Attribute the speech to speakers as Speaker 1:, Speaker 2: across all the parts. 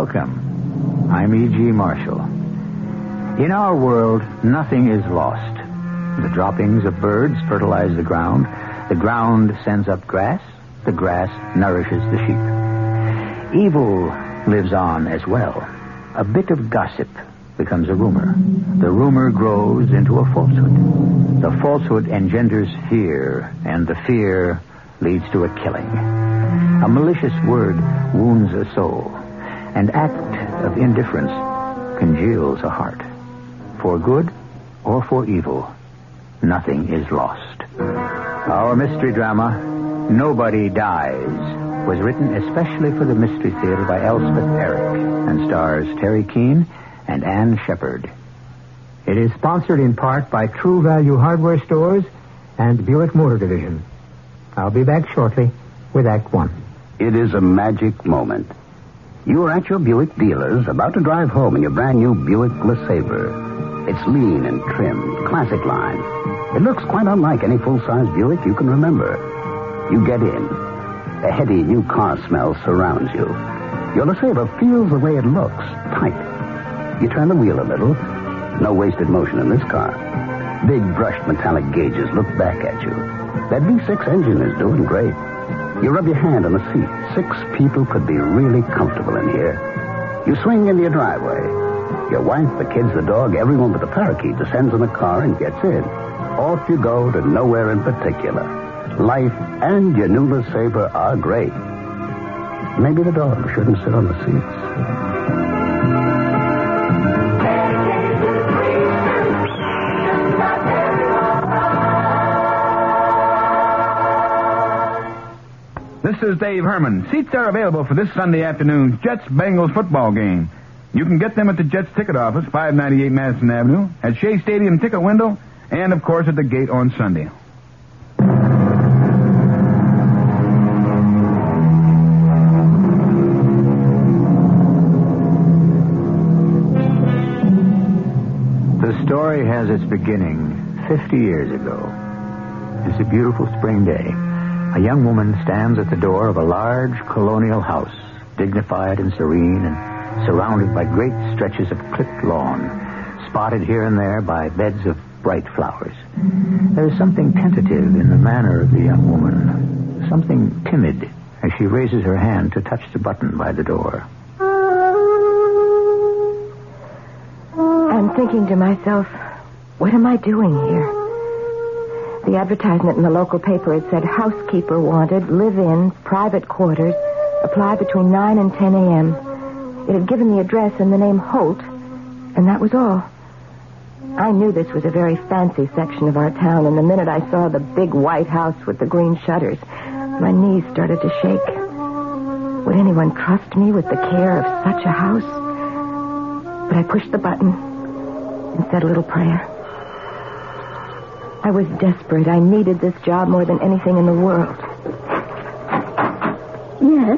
Speaker 1: Welcome. I'm E.G. Marshall. In our world, nothing is lost. The droppings of birds fertilize the ground sends up grass, the grass nourishes the sheep. Evil lives on as well. A bit of gossip becomes a rumor. The rumor grows into a falsehood. The falsehood engenders fear, and the fear leads to a killing. A malicious word wounds a soul. An act of indifference congeals a heart. For good or for evil, nothing is lost. Our mystery drama, Nobody Dies, was written especially for the Mystery Theater by Elspeth Eric and stars Terry Keane and Ann Shepard.
Speaker 2: It is sponsored in part by True Value Hardware Stores and Buick Motor Division. I'll be back shortly with Act One.
Speaker 3: It is a magic moment. You are at your Buick dealers, about to drive home in your brand new Buick LeSabre. It's lean and trimmed, classic line. It looks quite unlike any full-size Buick you can remember. You get in. A heady new car smell surrounds you. Your LeSabre feels the way it looks, tight. You turn the wheel a little. No wasted motion in this car. Big brushed metallic gauges look back at you. That V6 engine is doing great. You rub your hand on the seat. 6 people could be really comfortable in here. You swing into your driveway. Your wife, the kids, the dog, everyone but the parakeet descends in the car and gets in. Off you go to nowhere in particular. Life and your new LeSabre are great. Maybe the dog shouldn't sit on the seats.
Speaker 4: This is Dave Herman. Seats are available for this Sunday afternoon's Jets-Bengals football game. You can get them at the Jets ticket office, 598 Madison Avenue, at Shea Stadium ticket window, and, of course, at the gate on Sunday.
Speaker 1: The story has its beginning 50 years ago. It's a beautiful spring day. A young woman stands at the door of a large colonial house, dignified and serene and surrounded by great stretches of clipped lawn, spotted here and there by beds of bright flowers. There is something tentative in the manner of the young woman, something timid as she raises her hand to touch the button by the door.
Speaker 5: I'm thinking to myself, what am I doing here? The advertisement in the local paper had said, housekeeper wanted, live-in, private quarters, apply between 9 and 10 a.m. It had given the address and the name Holt, and that was all. I knew this was a very fancy section of our town, and the minute I saw the big white house with the green shutters, my knees started to shake. Would anyone trust me with the care of such a house? But I pushed the button and said a little prayer. I was desperate. I needed this job more than anything in the world.
Speaker 6: Yes?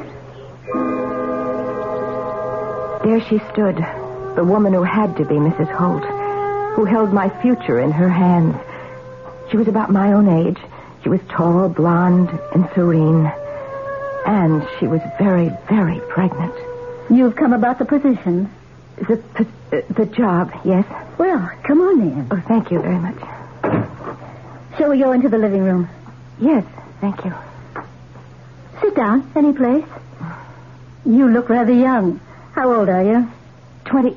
Speaker 5: There she stood, the woman who had to be Mrs. Holt, who held my future in her hands. She was about my own age. She was tall, blonde, and serene. And she was very, very pregnant.
Speaker 6: You've come about the position?
Speaker 5: The job, yes.
Speaker 6: Well, come on in.
Speaker 5: Oh, thank you very much.
Speaker 6: Shall we go into the living room?
Speaker 5: Yes, thank you.
Speaker 6: Sit down, any place. You look rather young. How old are you?
Speaker 5: 29.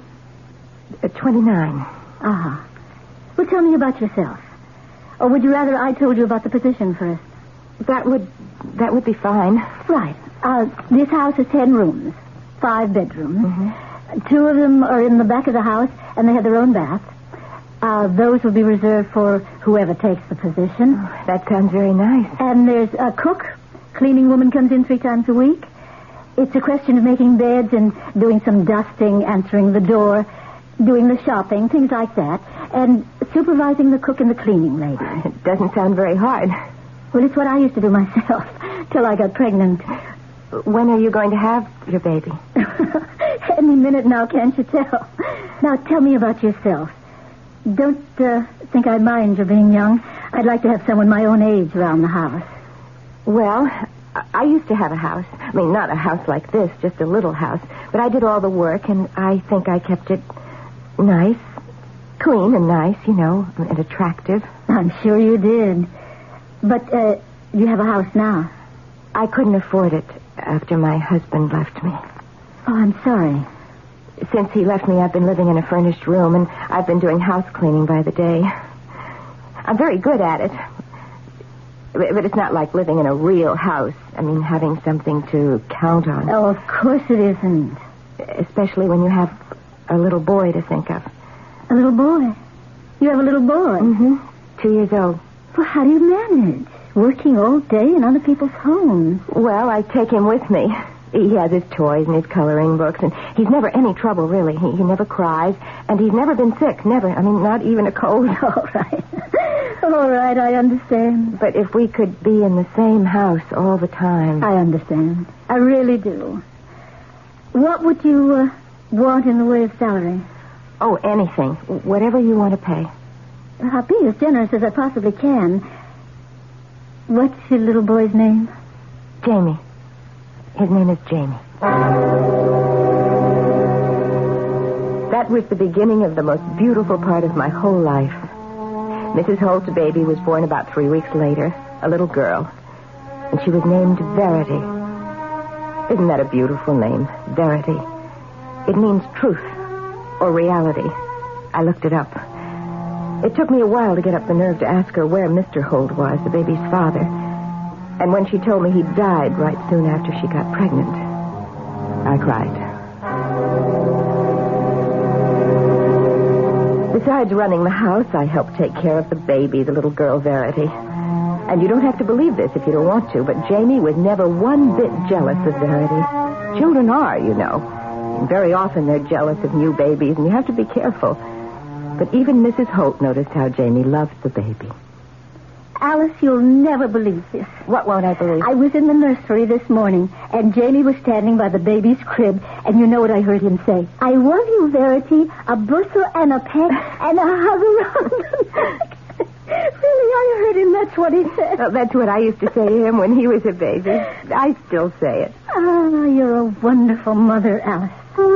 Speaker 6: Ah. Well, tell me about yourself. Or would you rather I told you about the position first?
Speaker 5: That would be fine.
Speaker 6: Right. This house has 10 rooms, 5 bedrooms.
Speaker 5: Mm-hmm.
Speaker 6: 2 of them are in the back of the house, and they have their own bath. Those will be reserved for whoever takes the position.
Speaker 5: Oh, that sounds very nice.
Speaker 6: And there's a cook. Cleaning woman comes in 3 times a week. It's a question of making beds and doing some dusting, answering the door, doing the shopping, things like that, and supervising the cook and the cleaning lady.
Speaker 5: It doesn't sound very hard.
Speaker 6: Well, it's what I used to do myself till I got pregnant.
Speaker 5: When are you going to have your baby?
Speaker 6: Any minute now, can't you tell? Now, tell me about yourself. Don't think I mind your being young. I'd like to have someone my own age around the house.
Speaker 5: Well, I used to have a house. I mean, not a house like this, just a little house. But I did all the work, and I think I kept it nice, clean and nice, and attractive.
Speaker 6: I'm sure you did. But you have a house now.
Speaker 5: I couldn't afford it after my husband left me.
Speaker 6: Oh, I'm sorry.
Speaker 5: Since he left me, I've been living in a furnished room, and I've been doing house cleaning by the day. I'm very good at it. But it's not like living in a real house. I mean, having something to count on.
Speaker 6: Oh, of course it isn't.
Speaker 5: Especially when you have a little boy to think of.
Speaker 6: A little boy? You have a little boy?
Speaker 5: Mm-hmm. 2 years old.
Speaker 6: Well, how do you manage? Working all day in other people's homes.
Speaker 5: Well, I take him with me. He has his toys and his coloring books, and he's never any trouble, really. He never cries, and he's never been sick, never. I mean, not even a cold.
Speaker 6: All right. All right, I understand.
Speaker 5: But if we could be in the same house all the time...
Speaker 6: I understand. I really do. What would you want in the way of salary?
Speaker 5: Oh, anything. Whatever you want to pay.
Speaker 6: I'll be as generous as I possibly can. What's your little boy's name?
Speaker 5: Jamie. His name is Jamie. That was the beginning of the most beautiful part of my whole life. Mrs. Holt's baby was born about 3 weeks later, a little girl. And she was named Verity. Isn't that a beautiful name, Verity? It means truth or reality. I looked it up. It took me a while to get up the nerve to ask her where Mr. Holt was, the baby's father. And when she told me he died right soon after she got pregnant, I cried. Besides running the house, I helped take care of the baby, the little girl Verity. And you don't have to believe this if you don't want to, but Jamie was never one bit jealous of Verity. Children are, And very often they're jealous of new babies, and you have to be careful. But even Mrs. Holt noticed how Jamie loved the baby.
Speaker 6: Alice, you'll never believe this.
Speaker 5: What won't I believe?
Speaker 6: I was in the nursery this morning, and Jamie was standing by the baby's crib, and you know what I heard him say? I love you, Verity, a bushel and a peck and a hug around the neck. Really, I heard him. That's what he said.
Speaker 5: Well, that's what I used to say to him when he was a baby. I still say it.
Speaker 6: Oh, you're a wonderful mother, Alice.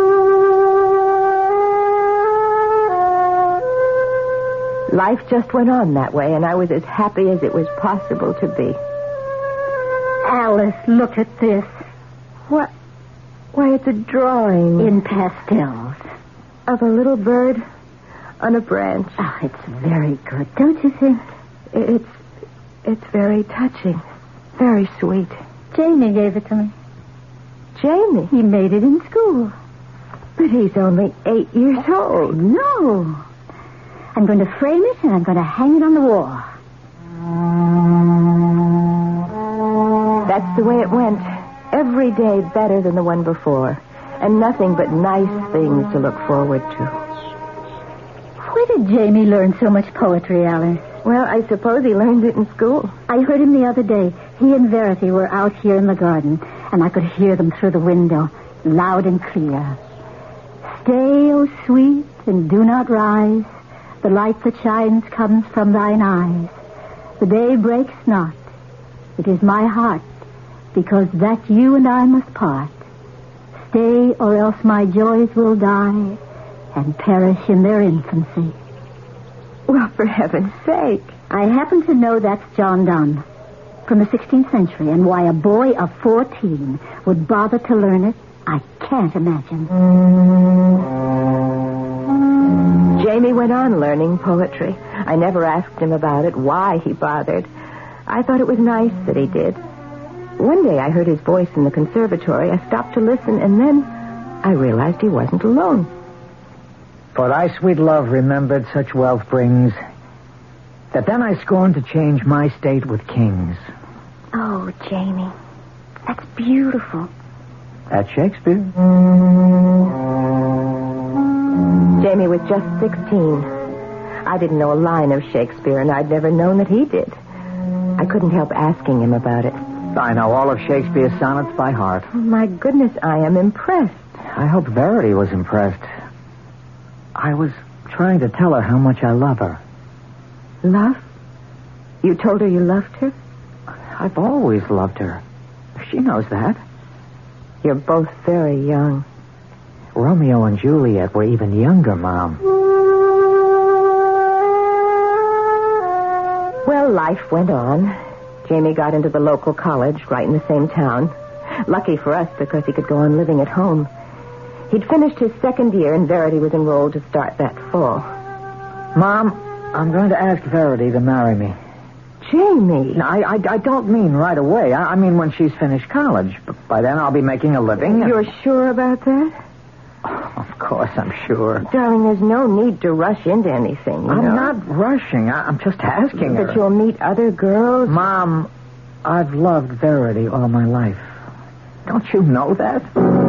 Speaker 5: Life just went on that way, and I was as happy as it was possible to be.
Speaker 6: Alice, look at this.
Speaker 5: What? Why, it's a drawing.
Speaker 6: In pastels.
Speaker 5: Of a little bird on a branch.
Speaker 6: Oh, it's very good, don't you think?
Speaker 5: It's very touching. Very sweet.
Speaker 6: Jamie gave it to me.
Speaker 5: Jamie?
Speaker 6: He made it in school.
Speaker 5: But he's only 8 years old.
Speaker 6: No. I'm going to frame it, and I'm going to hang it on the wall.
Speaker 5: That's the way it went. Every day better than the one before. And nothing but nice things to look forward to.
Speaker 6: Where did Jamie learn so much poetry, Alice?
Speaker 5: Well, I suppose he learned it in school.
Speaker 6: I heard him the other day. He and Verity were out here in the garden, and I could hear them through the window, loud and clear. Stay, O sweet, and do not rise. The light that shines comes from thine eyes. The day breaks not. It is my heart, because that you and I must part. Stay, or else my joys will die and perish in their infancy.
Speaker 5: Well, for heaven's sake.
Speaker 6: I happen to know that's John Donne from the 16th century, and why a boy of 14 would bother to learn it, I can't imagine.
Speaker 5: Jamie went on learning poetry. I never asked him about it, why he bothered. I thought it was nice that he did. One day I heard his voice in the conservatory. I stopped to listen, and then I realized he wasn't alone.
Speaker 2: For thy sweet love remembered such wealth brings, that then I scorned to change my state with kings.
Speaker 5: Oh, Jamie, that's beautiful.
Speaker 2: That's Shakespeare.
Speaker 5: Jamie was just 16. I didn't know a line of Shakespeare, and I'd never known that he did. I couldn't help asking him about it.
Speaker 2: I know all of Shakespeare's sonnets by heart.
Speaker 5: Oh, my goodness, I am impressed.
Speaker 2: I hope Verity was impressed. I was trying to tell her how much I love her.
Speaker 5: Love? You told her you loved her?
Speaker 2: I've always loved her. She knows that.
Speaker 5: You're both very young.
Speaker 2: Romeo and Juliet were even younger, Mom.
Speaker 5: Well, life went on. Jamie got into the local college right in the same town. Lucky for us because he could go on living at home. He'd finished his second year and Verity was enrolled to start that fall.
Speaker 2: Mom, I'm going to ask Verity to marry me.
Speaker 5: Jamie!
Speaker 2: No, I don't mean right away. I mean when she's finished college. But by then I'll be making a living.
Speaker 5: You're sure about that?
Speaker 2: Oh, of course, I'm sure.
Speaker 5: Darling, there's no need to rush into anything, you know.
Speaker 2: I'm not rushing. I'm just asking her.
Speaker 5: But you'll meet other girls?
Speaker 2: Mom, I've loved Verity all my life. Don't you know that?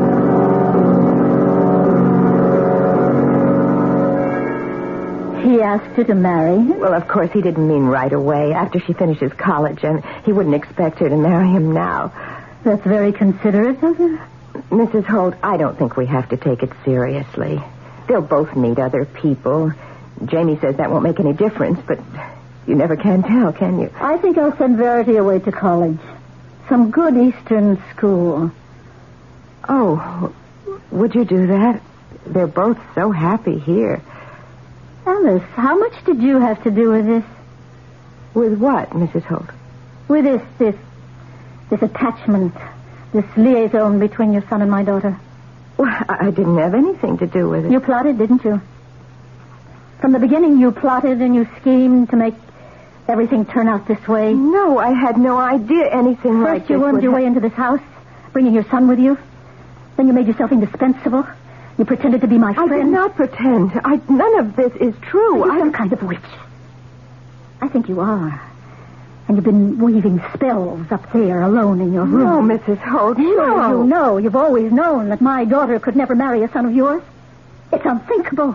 Speaker 6: He asked you to marry him?
Speaker 5: Well, of course, he didn't mean right away, after she finishes college, and he wouldn't expect her to marry him now.
Speaker 6: That's very considerate of him.
Speaker 5: Mrs. Holt, I don't think we have to take it seriously. They'll both meet other people. Jamie says that won't make any difference, but you never can tell, can you?
Speaker 6: I think I'll send Verity away to college. Some good Eastern school.
Speaker 5: Oh, would you do that? They're both so happy here.
Speaker 6: Alice, how much did you have to do with this?
Speaker 5: With what, Mrs. Holt?
Speaker 6: With this attachment, this liaison between your son and my daughter.
Speaker 5: Well, I didn't have anything to do with it.
Speaker 6: You plotted, didn't you? From the beginning, you plotted and you schemed to make everything turn out this way.
Speaker 5: No, I had no idea anything like this.
Speaker 6: First, you wormed your way into this house, bringing your son with you. Then you made yourself indispensable. You pretended to be my friend.
Speaker 5: I did not pretend. None of this is true.
Speaker 6: You're some kind of witch. I think you are. And you've been weaving spells up there alone in your room.
Speaker 5: No, Mrs. Holt,
Speaker 6: no.
Speaker 5: You
Speaker 6: know. You've always known that my daughter could never marry a son of yours. It's unthinkable.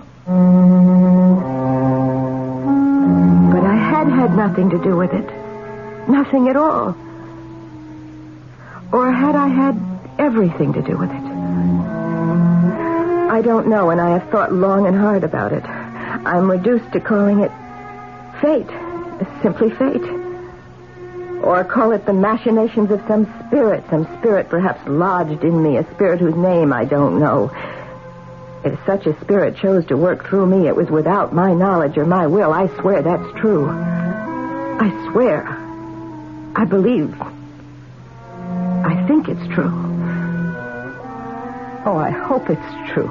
Speaker 5: But I had nothing to do with it. Nothing at all. Or had I had everything to do with it? I don't know, and I have thought long and hard about it. I'm reduced to calling it fate. Simply fate. Or call it the machinations of some spirit perhaps lodged in me, a spirit whose name I don't know. If such a spirit chose to work through me, it was without my knowledge or my will. I swear that's true. I swear. I believe. I think it's true. Oh, I hope it's true.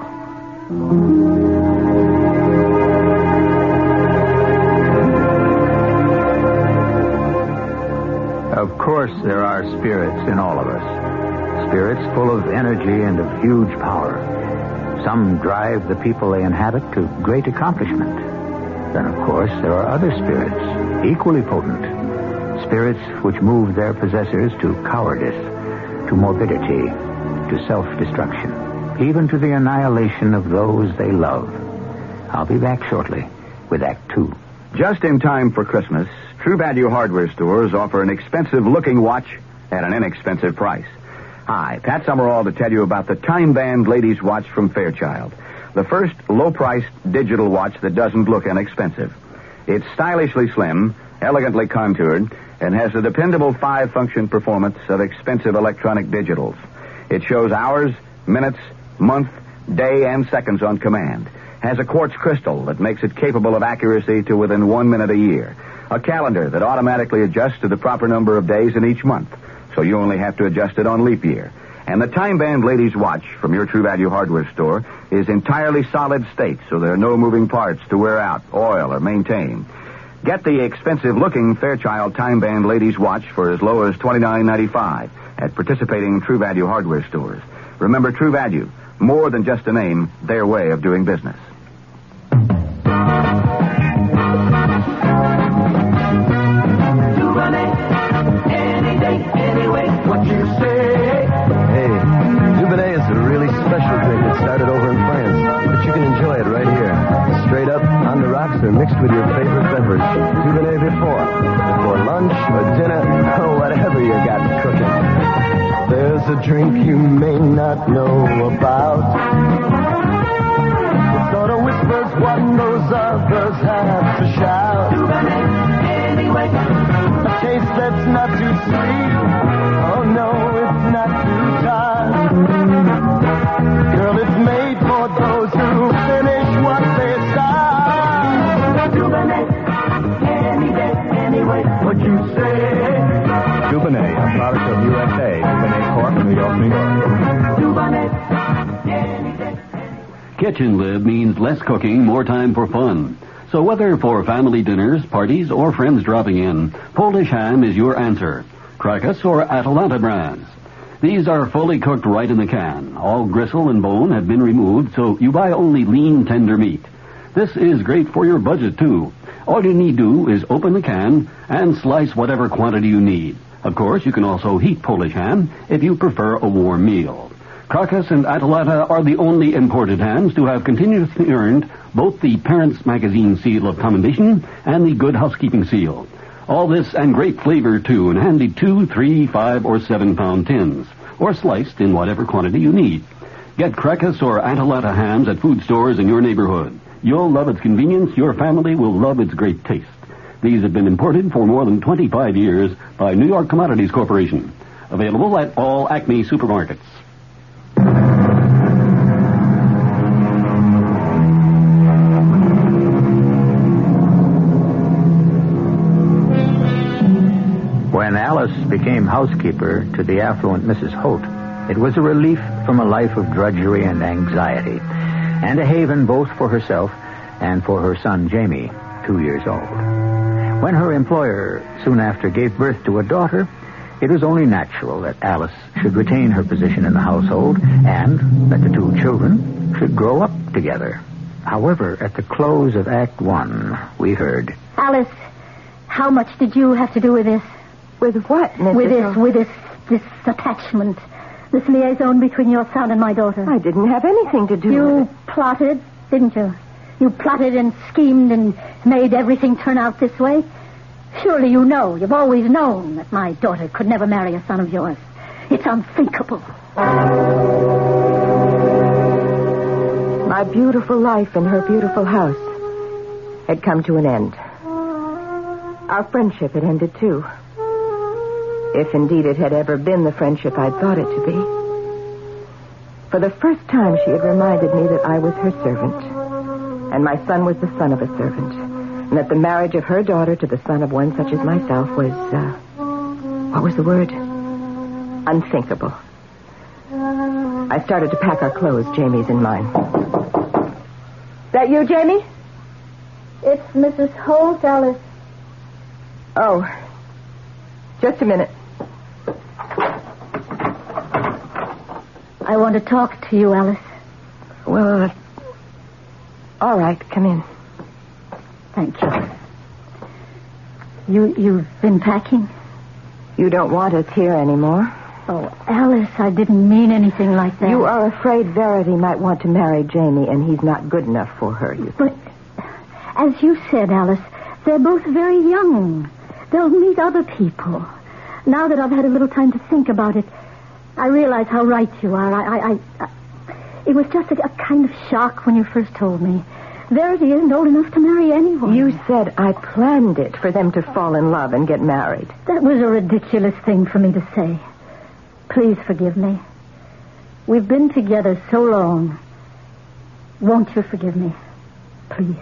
Speaker 1: Of course, there are spirits in all of us. Spirits full of energy and of huge power. Some drive the people they inhabit to great accomplishment. Then, of course, there are other spirits, equally potent. Spirits which move their possessors to cowardice, to morbidity, to self-destruction, even to the annihilation of those they love. I'll be back shortly with Act 2.
Speaker 4: Just in time for Christmas, True Value hardware stores offer an expensive-looking watch at an inexpensive price. Hi, Pat Summerall to tell you about the Time Band Ladies Watch from Fairchild, the first low-priced digital watch that doesn't look inexpensive. It's stylishly slim, elegantly contoured, and has the dependable 5-function performance of expensive electronic digitals. It shows hours, minutes, month, day, and seconds on command. Has a quartz crystal that makes it capable of accuracy to within 1 minute a year. A calendar that automatically adjusts to the proper number of days in each month, so you only have to adjust it on leap year. And the Time Band Ladies Watch from your True Value hardware store is entirely solid state, so there are no moving parts to wear out, oil, or maintain. Get the expensive-looking Fairchild Time Band Ladies Watch for as low as $29.95 at participating True Value hardware stores. Remember, True Value, more than just a name, their way of doing business.
Speaker 7: Or mixed with your favorite beverage. Dubonnet before lunch or dinner or whatever you got cooking. There's a drink you may not know about. It sort of whispers what those others have to shout. Dubonnet anyway. A taste that's not too sweet. Oh no, it's
Speaker 4: York, New York.
Speaker 8: Kitchen Lib means less cooking, more time for fun. So whether for family dinners, parties, or friends dropping in, Polish ham is your answer. Krakus or Atalanta brands. These are fully cooked right in the can. All gristle and bone have been removed, so you buy only lean, tender meat. This is great for your budget, too. All you need do is open the can and slice whatever quantity you need. Of course, you can also heat Polish ham if you prefer a warm meal. Krakus and Atalanta are the only imported hams to have continuously earned both the Parents Magazine seal of commendation and the Good Housekeeping seal. All this and great flavor, too, in handy 2, 3, 5, or 7-pound tins, or sliced in whatever quantity you need. Get Krakus or Atalanta hams at food stores in your neighborhood. You'll love its convenience. Your family will love its great taste. These have been imported for more than 25 years by New York Commodities Corporation. Available at all Acme supermarkets.
Speaker 1: When Alice became housekeeper to the affluent Mrs. Holt, it was a relief from a life of drudgery and anxiety, and a haven both for herself and for her son Jamie, 2 years old. When her employer soon after gave birth to a daughter, it was only natural that Alice should retain her position in the household and that the two children should grow up together. However, at the close of Act 1, we heard...
Speaker 6: Alice, how much did you have to do with this?
Speaker 5: With what, Mrs.
Speaker 6: With this attachment, this liaison between your son and my daughter.
Speaker 5: I didn't have anything to do with it.
Speaker 6: You plotted, didn't you? You plotted and schemed and made everything turn out this way. Surely you know, you've always known that my daughter could never marry a son of yours. It's unthinkable.
Speaker 5: My beautiful life in her beautiful house had come to an end. Our friendship had ended, too. If indeed it had ever been the friendship I'd thought it to be. For the first time, she had reminded me that I was her servant, and my son was the son of a servant, and that the marriage of her daughter to the son of one such as myself was, what was the word? Unthinkable. I started to pack our clothes, Jamie's and mine. Is that you, Jamie?
Speaker 6: It's Mrs. Holt, Alice.
Speaker 5: Oh, just a minute.
Speaker 6: I want to talk to you, Alice.
Speaker 5: Well, all right, come in.
Speaker 6: Thank you. You've been packing?
Speaker 5: You don't want us here anymore?
Speaker 6: Oh, Alice, I didn't mean anything like that.
Speaker 5: You are afraid Verity might want to marry Jamie, and he's not good enough for her, you think.
Speaker 6: But, as you said, Alice, they're both very young. They'll meet other people. Now that I've had a little time to think about it, I realize how right you are. It was just a kind of shock when you first told me. Verity isn't old enough to marry anyone.
Speaker 5: You said I planned it for them to fall in love and get married.
Speaker 6: That was a ridiculous thing for me to say. Please forgive me. We've been together so long. Won't you forgive me? Please.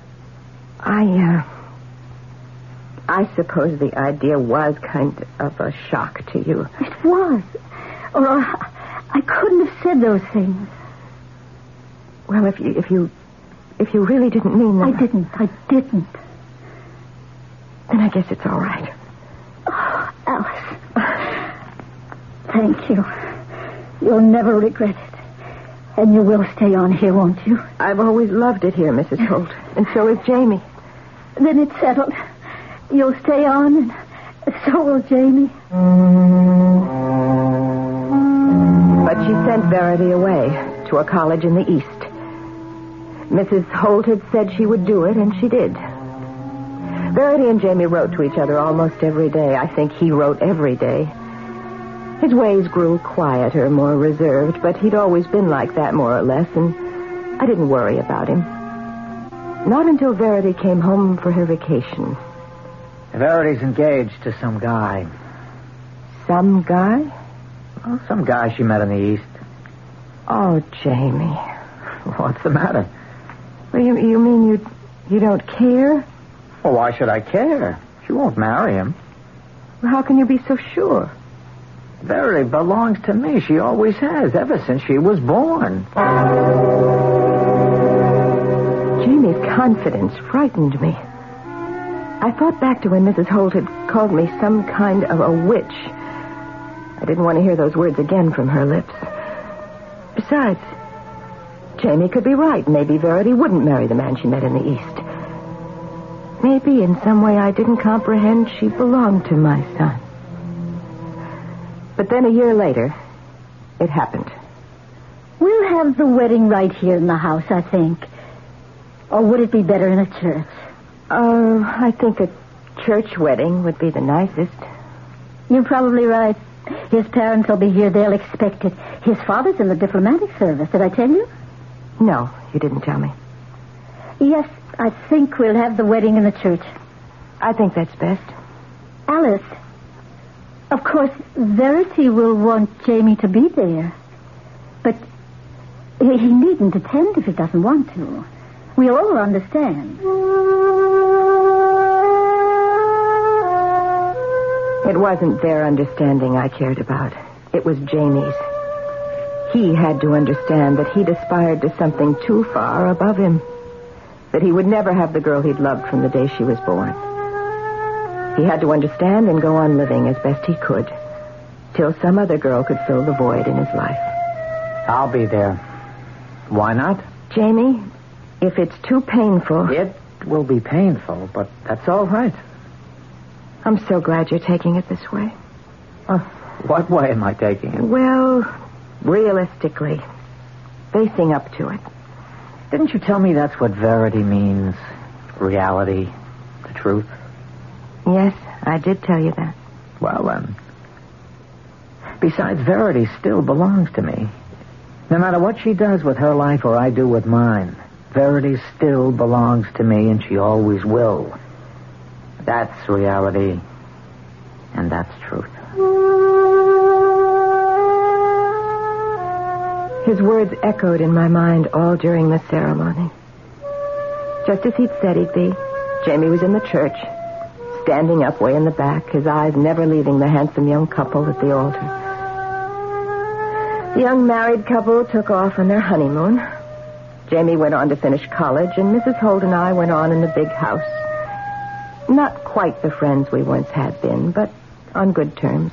Speaker 5: I suppose the idea was kind of a shock to you.
Speaker 6: It was. Or I couldn't have said those things.
Speaker 5: Well, if you really didn't mean that...
Speaker 6: I didn't.
Speaker 5: Then I guess it's all right.
Speaker 6: Oh, Alice. Thank you. You'll never regret it. And you will stay on here, won't you?
Speaker 5: I've always loved it here, Mrs. Holt. And so has Jamie.
Speaker 6: Then it's settled. You'll stay on, and so will Jamie.
Speaker 5: But she sent Verity away to a college in the East. Mrs. Holt had said she would do it, and she did. Verity and Jamie wrote to each other almost every day. I think he wrote every day. His ways grew quieter, more reserved, but he'd always been like that, more or less, and I didn't worry about him. Not until Verity came home for her vacation.
Speaker 2: Verity's engaged to some guy.
Speaker 5: Some guy?
Speaker 2: Well, some guy she met in the East.
Speaker 5: Oh, Jamie.
Speaker 2: What's the matter?
Speaker 5: Well, you mean you don't care?
Speaker 2: Well, why should I care? She won't marry him.
Speaker 5: Well, how can you be so sure?
Speaker 1: Verity belongs to me. She always has, ever since she was born.
Speaker 5: Jamie's confidence frightened me. I thought back to when Mrs. Holt had called me some kind of a witch. I didn't want to hear those words again from her lips. Besides, Jamie could be right. Maybe Verity wouldn't marry the man she met in the East. Maybe in some way I didn't comprehend she belonged to my son. But then a year later, it happened.
Speaker 6: We'll have the wedding right here in the house, I think. Or would it be better in a church?
Speaker 5: I think a church wedding would be the nicest.
Speaker 6: You're probably right. His parents will be here. They'll expect it. His father's in the diplomatic service. Did I tell you?
Speaker 5: No, you didn't tell me.
Speaker 6: Yes, I think we'll have the wedding in the church.
Speaker 5: I think that's best.
Speaker 6: Alice, of course, Verity will want Jamie to be there. But he needn't attend if he doesn't want to. We'll all understand.
Speaker 5: It wasn't their understanding I cared about. It was Jamie's. He had to understand that he'd aspired to something too far above him. That he would never have the girl he'd loved from the day she was born. He had to understand and go on living as best he could, till some other girl could fill the void in his life.
Speaker 1: I'll be there. Why not?
Speaker 5: Jamie, if it's too painful...
Speaker 1: It will be painful, but that's all right.
Speaker 5: I'm so glad you're taking it this way.
Speaker 1: What way am I taking it?
Speaker 5: Well, realistically, facing up to it.
Speaker 1: Didn't you tell me that's what Verity means? Reality, the truth?
Speaker 5: Yes, I did tell you that.
Speaker 1: Well, then. Besides, Verity still belongs to me. No matter what she does with her life or I do with mine, Verity still belongs to me, and she always will. That's reality, and that's truth.
Speaker 5: His words echoed in my mind all during the ceremony. Just as he'd said he'd be, Jamie was in the church, standing up way in the back, his eyes never leaving the handsome young couple at the altar. The young married couple took off on their honeymoon. Jamie went on to finish college, and Mrs. Holt and I went on in the big house. Not quite the friends we once had been, but on good terms.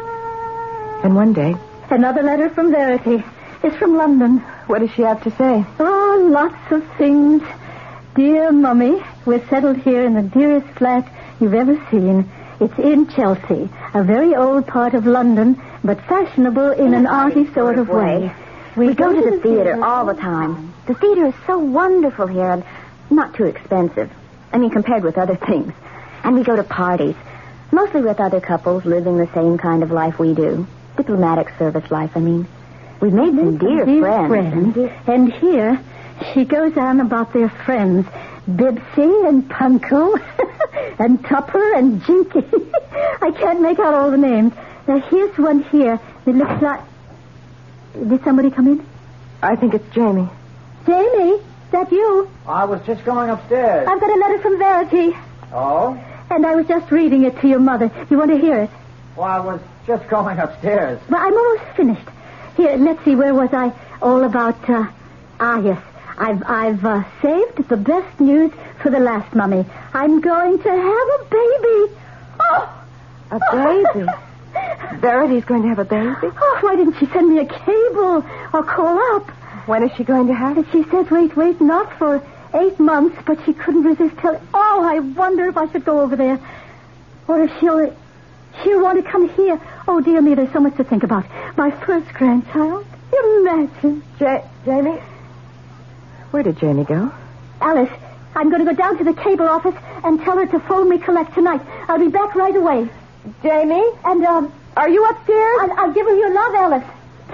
Speaker 5: And one day...
Speaker 6: Another letter from Verity. It's from London.
Speaker 5: What does she have to say?
Speaker 6: Oh, lots of things. Dear Mummy, we're settled here in the dearest flat you've ever seen. It's in Chelsea, a very old part of London, but fashionable in an arty sort of way.
Speaker 9: We go to the theater all the time. The theater is so wonderful here and not too expensive. I mean, compared with other things. And we go to parties, mostly with other couples living the same kind of life we do. Diplomatic service life, I mean. We've made some dear friends.
Speaker 6: And here, she goes on about their friends. Bibsy and Punko and Tupper and Jinky. I can't make out all the names. Now, here's one here. It looks like... Did somebody come in?
Speaker 5: I think it's Jamie.
Speaker 6: Jamie, is that you?
Speaker 1: I was just going upstairs.
Speaker 6: I've got a letter from Verity.
Speaker 1: Oh?
Speaker 6: And I was just reading it to your mother. You want to hear it?
Speaker 1: Well, I was just going upstairs.
Speaker 6: Well, I'm almost finished. Here, let's see, where was I? All about, yes. I've saved the best news for the last, Mummy. I'm going to have a baby. Oh!
Speaker 5: A baby? Verity's going to have a baby?
Speaker 6: Oh, why didn't she send me a cable or call up?
Speaker 5: When is she going to have it?
Speaker 6: She said, wait, not for 8 months, but she couldn't resist telling... Oh, I wonder if I should go over there. Or if she'll want to come here. Oh, dear me, there's so much to think about. My first grandchild. Imagine.
Speaker 5: Jamie? Where did Jamie go?
Speaker 6: Alice, I'm going to go down to the cable office and tell her to phone me collect tonight. I'll be back right away.
Speaker 5: Jamie?
Speaker 6: And,
Speaker 5: are you upstairs?
Speaker 6: I'll give her your love, Alice.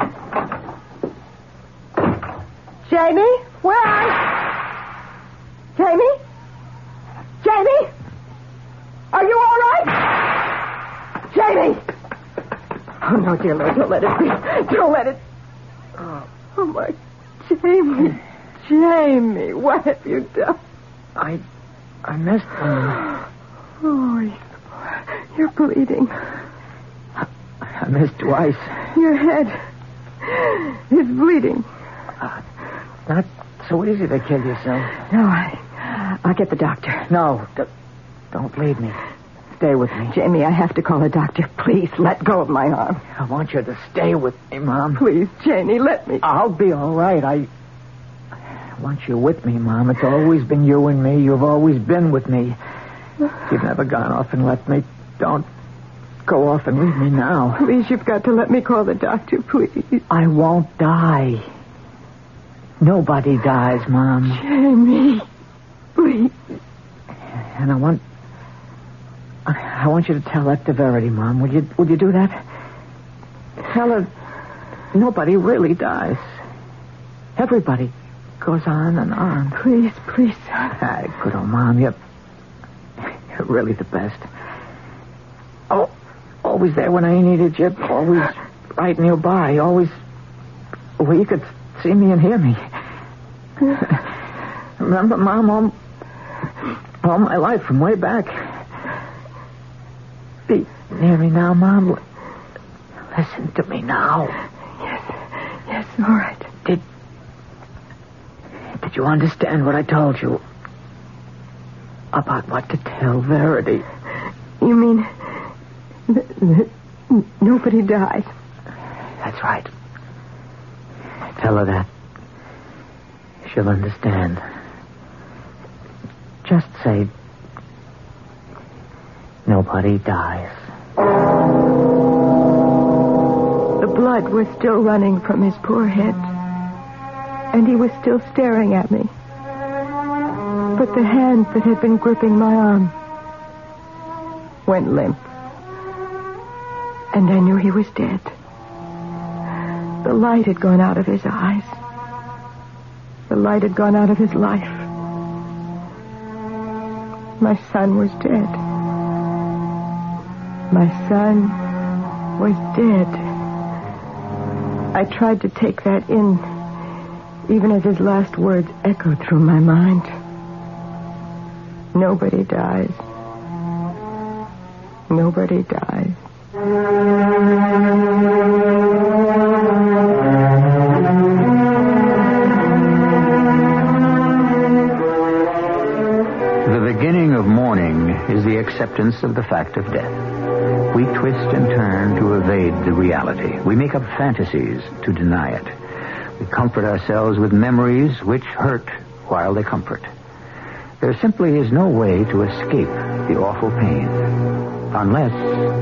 Speaker 5: Jamie? Where are you? Jamie? Jamie? Are you all right? Jamie! Oh, no, dear Lord, don't let it be. Don't let it... Oh, my Jamie. Jamie, what have you done?
Speaker 1: I missed them.
Speaker 5: Oh, you're bleeding.
Speaker 1: I
Speaker 2: missed twice.
Speaker 5: Your head is bleeding.
Speaker 2: Not so easy to kill yourself.
Speaker 5: No, I'll get the doctor.
Speaker 2: No, don't leave me. Stay with me.
Speaker 5: Jamie, I have to call a doctor. Please, let go of my arm.
Speaker 2: I want you to stay with me, Mom.
Speaker 5: Please, Jamie, let me.
Speaker 2: I'll be all right. I want you with me, Mom. It's always been you and me. You've always been with me. You've never gone off and left me. Don't go off and leave me now.
Speaker 5: Please, you've got to let me call the doctor, please.
Speaker 2: I won't die. Nobody dies, Mom.
Speaker 5: Jamie, please.
Speaker 2: And I want you to tell that to Verity, Mom. Will you do that? Tell her nobody really dies. Everybody goes on and on.
Speaker 5: Please, please, son.
Speaker 2: Ah, good old Mom. You're really the best. Oh, always there when I needed you. Always right nearby. Always where you could see me and hear me. Remember, Mom, all my life from way back. Be near me now, Mom. Listen to me now.
Speaker 5: Yes, all right.
Speaker 2: Did you understand what I told you? About what to tell Verity?
Speaker 5: You mean nobody dies?
Speaker 2: That's right. Tell her that. She'll understand. Just say, nobody dies.
Speaker 5: The blood was still running from his poor head, and he was still staring at me. But the hand that had been gripping my arm went limp, and I knew he was dead. The light had gone out of his eyes. The light had gone out of his life. My son was dead. My son was dead. I tried to take that in, even as his last words echoed through my mind. Nobody dies. Nobody dies.
Speaker 1: The beginning of mourning is the acceptance of the fact of death. We twist and turn to evade the reality. We make up fantasies to deny it. We comfort ourselves with memories which hurt while they comfort. There simply is no way to escape the awful pain. Unless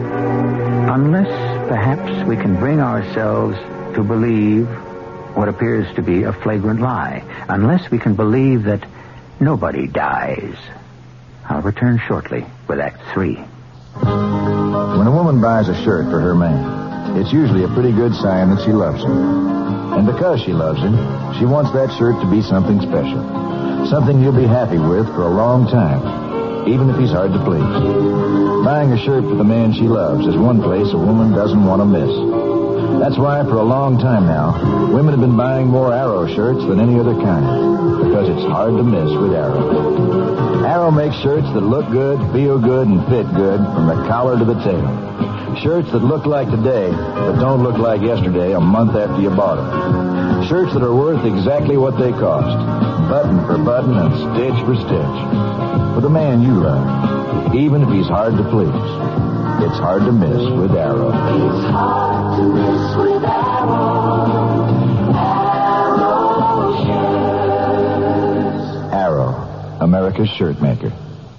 Speaker 1: perhaps we can bring ourselves to believe what appears to be a flagrant lie. Unless we can believe that nobody dies. I'll return shortly with Act 3.
Speaker 10: When a woman buys a shirt for her man, it's usually a pretty good sign that she loves him. And because she loves him, she wants that shirt to be something special. Something you'll be happy with for a long time, even if he's hard to please. Buying a shirt for the man she loves is one place a woman doesn't want to miss. That's why for a long time now, women have been buying more Arrow shirts than any other kind, because it's hard to miss with Arrow. Arrow makes shirts that look good, feel good, and fit good from the collar to the tail. Shirts that look like today, but don't look like yesterday a month after you bought them. Shirts that are worth exactly what they cost, button for button and stitch for stitch. For the man you love, even if he's hard to please, it's hard to miss with Arrow.
Speaker 11: It's hard to miss with Arrow. Arrow shirts.
Speaker 10: Arrow, America's shirt maker.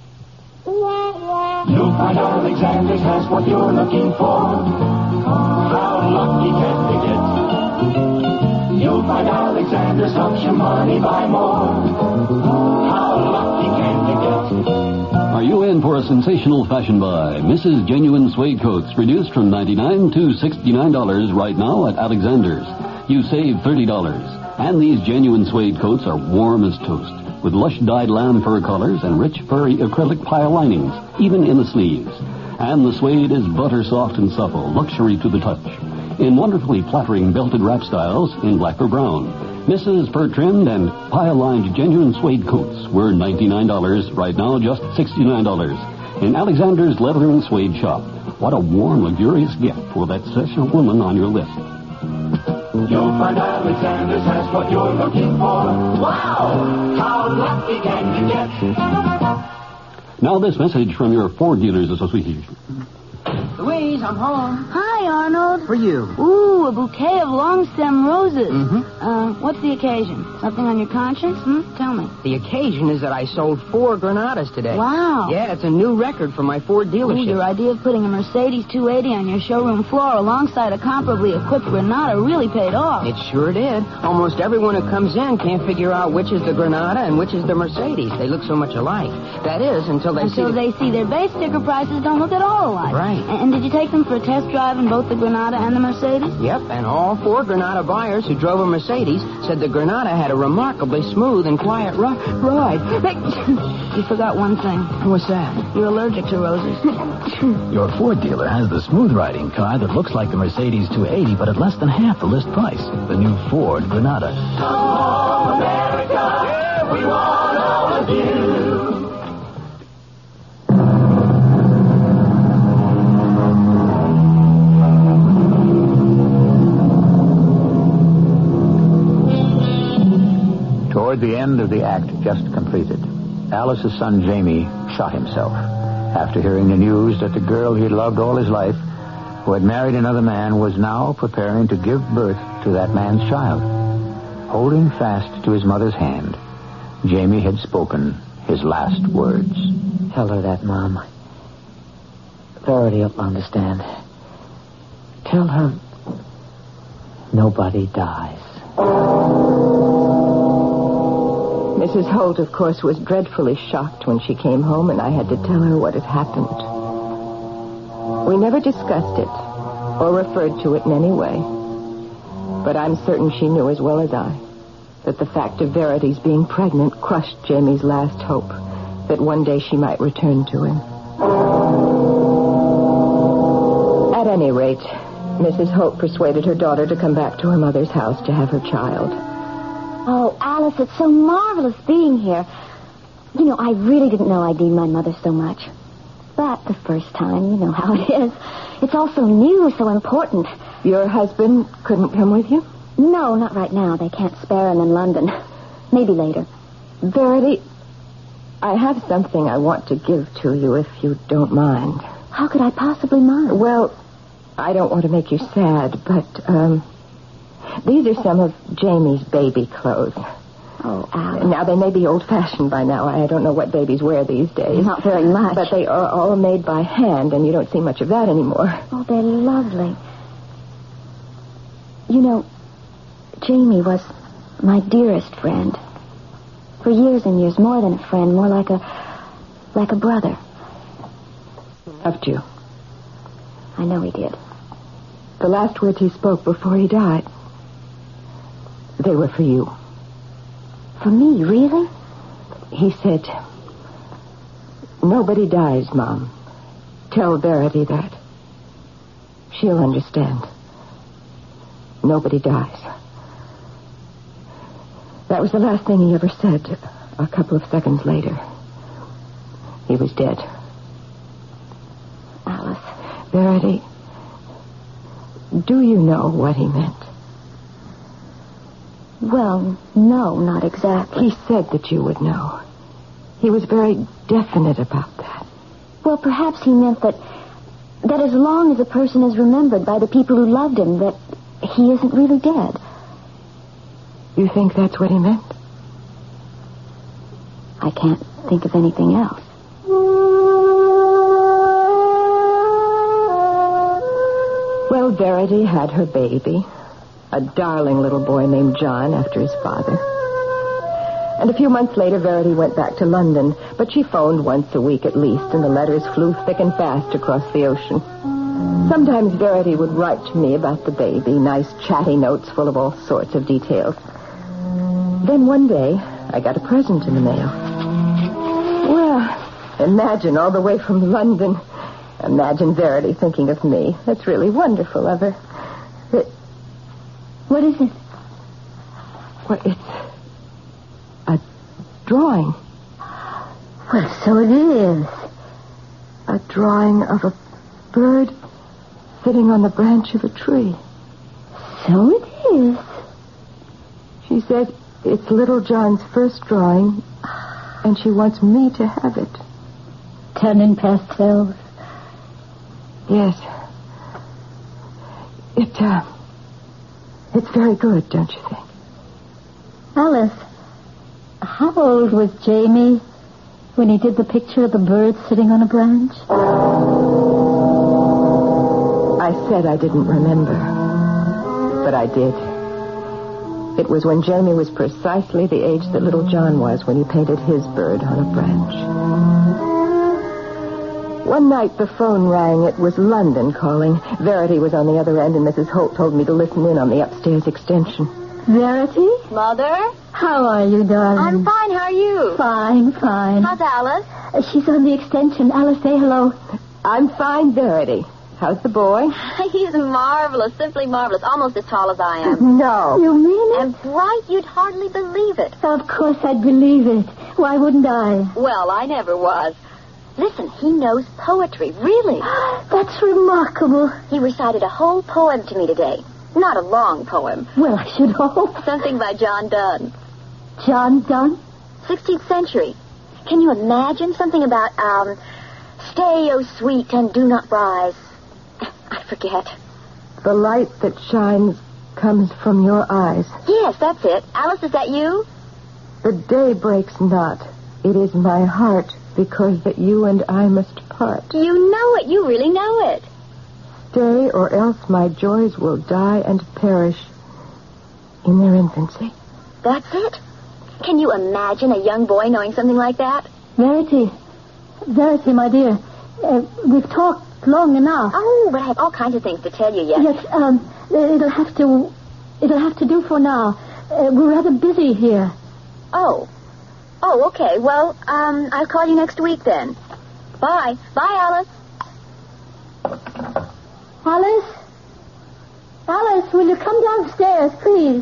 Speaker 11: You'll find Alexander's has what you're looking for. How lucky can they get? You'll find Alexander's helps your money buy more. How lucky can you get?
Speaker 8: Are you in for a sensational fashion buy? Mrs. Genuine Suede Coats, reduced from $99 to $69 right now at Alexander's. You save $30. And these genuine suede coats are warm as toast, with lush dyed lamb fur colors and rich furry acrylic pile linings, even in the sleeves. And the suede is butter soft and supple, luxury to the touch. In wonderfully flattering belted wrap styles in black or brown. Mrs. fur-trimmed and pile-lined genuine suede coats were $99, right now just $69. In Alexander's Leather and Suede Shop. What a warm, luxurious gift for that special woman on your list.
Speaker 11: You'll find Alexander's has what you're looking for. Wow! How lucky can you get?
Speaker 8: Now this message from your Ford Dealers Association.
Speaker 2: Louise, I'm home.
Speaker 12: Hi, Arnold.
Speaker 2: For you.
Speaker 12: Ooh, a bouquet of long-stem roses.
Speaker 2: Mm-hmm.
Speaker 12: What's the occasion? Something on your conscience? Tell me.
Speaker 2: The occasion is that I sold 4 Granadas today.
Speaker 12: Wow.
Speaker 2: Yeah, it's a new record for my Ford dealership.
Speaker 12: Ooh, your idea of putting a Mercedes 280 on your showroom floor alongside a comparably equipped Granada really paid off.
Speaker 2: It sure did. Almost everyone who comes in can't figure out which is the Granada and which is the Mercedes. They look so much alike. That is, until they
Speaker 12: see their base sticker prices don't look at all alike.
Speaker 2: Right.
Speaker 12: And did you take them for a test drive in both the Granada and the Mercedes?
Speaker 2: Yep, and all 4 Granada buyers who drove a Mercedes said the Granada had a remarkably smooth and quiet ride.
Speaker 12: You forgot one thing.
Speaker 2: What's that?
Speaker 12: You're allergic to roses.
Speaker 13: Your Ford dealer has the smooth riding car that looks like the Mercedes 280, but at less than half the list price. The new Ford Granada.
Speaker 11: Come home, America. Yeah, we want all of you.
Speaker 1: Toward the end of the act just completed, Alice's son Jamie shot himself after hearing the news that the girl he loved all his life, who had married another man, was now preparing to give birth to that man's child. Holding fast to his mother's hand, Jamie had spoken his last words.
Speaker 2: Tell her that, Mom. Verity will understand. Tell her nobody dies.
Speaker 5: Mrs. Holt, of course, was dreadfully shocked when she came home, and I had to tell her what had happened. We never discussed it or referred to it in any way. But I'm certain she knew as well as I that the fact of Verity's being pregnant crushed Jamie's last hope that one day she might return to him. At any rate, Mrs. Holt persuaded her daughter to come back to her mother's house to have her child.
Speaker 9: Oh, Alice, it's so marvelous being here. You know, I really didn't know I'd need my mother so much. But the first time, you know how it is. It's all so new, so important.
Speaker 5: Your husband couldn't come with you?
Speaker 9: No, not right now. They can't spare him in London. Maybe later.
Speaker 5: Verity, I have something I want to give to you, if you don't mind.
Speaker 9: How could I possibly mind?
Speaker 5: Well, I don't want to make you sad, but, these are some of Jamie's baby clothes.
Speaker 9: Oh, Alice.
Speaker 5: Now, they may be old-fashioned by now. I don't know what babies wear these days.
Speaker 9: Not very much.
Speaker 5: But they are all made by hand, and you don't see much of that anymore.
Speaker 9: Oh, they're lovely. You know, Jamie was my dearest friend. For years and years, more than a friend, more like a brother.
Speaker 5: Loved you.
Speaker 9: I know he did.
Speaker 5: The last words he spoke before he died, they were for you.
Speaker 9: For me, really?
Speaker 5: He said, "Nobody dies, Mom. Tell Verity that. She'll understand. Nobody dies." That was the last thing he ever said. A couple of seconds later, he was dead.
Speaker 9: Alice.
Speaker 5: Verity, do you know what he meant?
Speaker 9: Well, no, not exactly.
Speaker 5: He said that you would know. He was very definite about that.
Speaker 9: Well, perhaps he meant that as long as a person is remembered by the people who loved him, that he isn't really dead.
Speaker 5: You think that's what he meant?
Speaker 9: I can't think of anything else.
Speaker 5: Well, Verity had her baby. A darling little boy named John, after his father. And a few months later, Verity went back to London, but she phoned once a week at least, and the letters flew thick and fast across the ocean. Sometimes Verity would write to me about the baby, nice chatty notes full of all sorts of details. Then one day, I got a present in the mail. Well, imagine all the way from London. Imagine Verity thinking of me. That's really wonderful of her.
Speaker 9: What is it?
Speaker 5: Well, it's a drawing.
Speaker 9: Well, so it is.
Speaker 5: A drawing of a bird sitting on the branch of a tree.
Speaker 6: So it is.
Speaker 5: She says it's Little John's first drawing, and she wants me to have it.
Speaker 6: Done in pastels.
Speaker 5: Yes. It's very good, don't you think?
Speaker 6: Alice, how old was Jamie when he did the picture of the bird sitting on a branch?
Speaker 5: I said I didn't remember, but I did. It was when Jamie was precisely the age that Little John was when he painted his bird on a branch. One night the phone rang. It was London calling. Verity was on the other end, and Mrs. Holt told me to listen in on the upstairs extension.
Speaker 6: Verity?
Speaker 9: Mother?
Speaker 6: How are you, darling?
Speaker 9: I'm fine. How are you?
Speaker 6: Fine.
Speaker 9: How's Alice?
Speaker 6: She's on the extension. Alice, say hello.
Speaker 5: I'm fine, Verity. How's the boy?
Speaker 9: He's marvelous, simply marvelous, almost as tall as I am.
Speaker 5: No.
Speaker 6: You mean it?
Speaker 9: And bright, you'd hardly believe it.
Speaker 6: Of course I'd believe it. Why wouldn't I?
Speaker 9: Well, I never was. Listen, he knows poetry, really.
Speaker 6: That's remarkable.
Speaker 9: He recited a whole poem to me today. Not a long poem.
Speaker 6: Well, I should hope.
Speaker 9: Something by John Donne.
Speaker 6: John Donne?
Speaker 9: 16th century. Can you imagine something about, stay, oh sweet, and do not rise? I forget.
Speaker 5: The light that shines comes from your eyes.
Speaker 9: Yes, that's it. Alice, is that you?
Speaker 5: The day breaks not. It is my heart, because that you and I must part.
Speaker 9: You know it. You really know it.
Speaker 5: Stay, or else my joys will die and perish in their infancy.
Speaker 9: That's it? Can you imagine a young boy knowing something like that?
Speaker 6: Verity, my dear, we've talked long enough.
Speaker 9: Oh, but I have all kinds of things to tell you yet.
Speaker 6: Yes, it'll have to do for now. We're rather busy here.
Speaker 9: Oh, okay. Well, I'll call you next week then. Bye. Bye, Alice.
Speaker 6: Alice, will you come downstairs, please?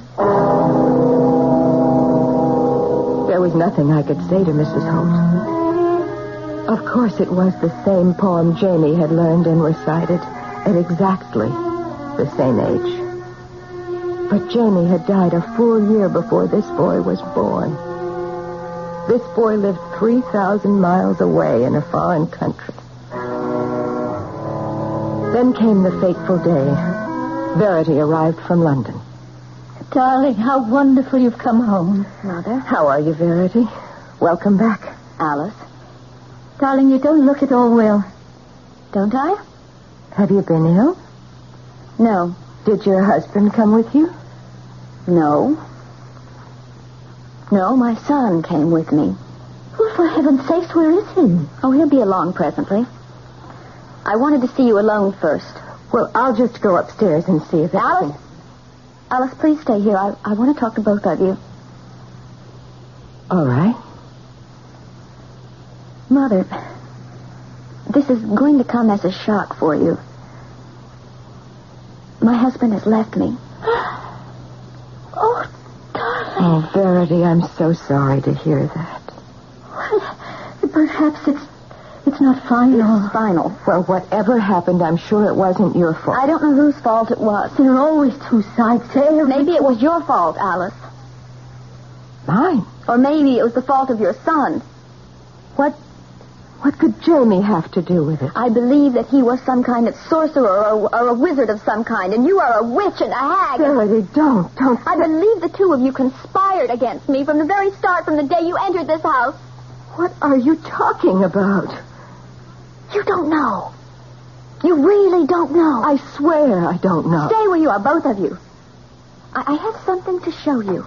Speaker 5: There was nothing I could say to Mrs. Holt. Of course, it was the same poem Jamie had learned and recited at exactly the same age. But Jamie had died a full year before this boy was born. This boy lived 3,000 miles away in a foreign country. Then came the fateful day. Verity arrived from London.
Speaker 6: Darling, how wonderful you've come home.
Speaker 9: Mother?
Speaker 5: How are you, Verity? Welcome back.
Speaker 9: Alice?
Speaker 6: Darling, you don't look at all well.
Speaker 9: Don't I?
Speaker 5: Have you been ill?
Speaker 9: No.
Speaker 5: Did your husband come with you?
Speaker 9: No. No, my son came with me.
Speaker 6: Well, for heaven's sakes, where is he?
Speaker 9: Oh, he'll be along presently. I wanted to see you alone first.
Speaker 5: Well, I'll just go upstairs and see if
Speaker 9: Alice, please stay here. I want to talk to both of you.
Speaker 5: All right.
Speaker 9: Mother, this is going to come as a shock for you. My husband has left me.
Speaker 6: Oh, darling.
Speaker 5: Oh, Verity, I'm so sorry to hear that.
Speaker 6: Well, perhaps it's not final.
Speaker 9: It's final.
Speaker 5: Well, whatever happened, I'm sure it wasn't your fault.
Speaker 9: I don't know whose fault it was.
Speaker 6: There are always two sides to every...
Speaker 9: Maybe it was your fault, Alice.
Speaker 5: Mine?
Speaker 9: Or maybe it was the fault of your son.
Speaker 5: What could Jamie have to do with it?
Speaker 9: I believe that he was some kind of sorcerer or a wizard of some kind, and you are a witch and a hag.
Speaker 5: Verity, don't.
Speaker 9: I believe the two of you conspired against me from the very start, from the day you entered this house.
Speaker 5: What are you talking about?
Speaker 9: You don't know. You really don't know.
Speaker 5: I swear I don't know.
Speaker 9: Stay where you are, both of you. I have something to show you.